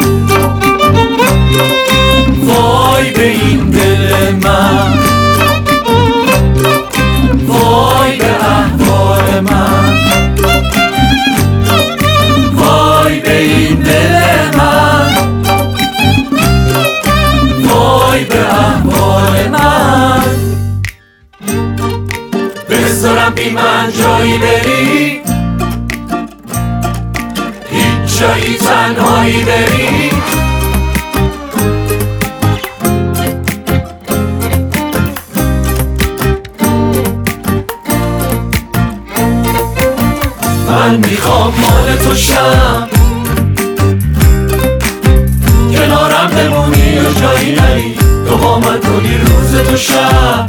وای به این دل من، وای به احوال من، وای به این دل من، وای به احوال من. بذارم بی من جایی بری، هیچ جایی تنهایی بری. من میخوام مال تو شم، کنارم بمونی و جایی نری، تو با من کنی روز تو شب.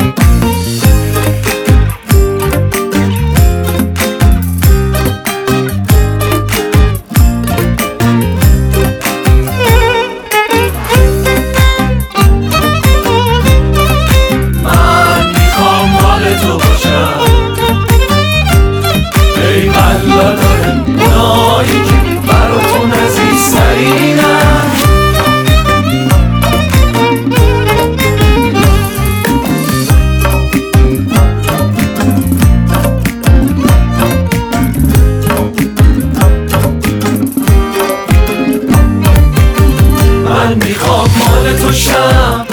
من میخوام مال تو باشم، ای بلا داره نایی که براتون عزیز ترینم. من میخوام مال تو شم،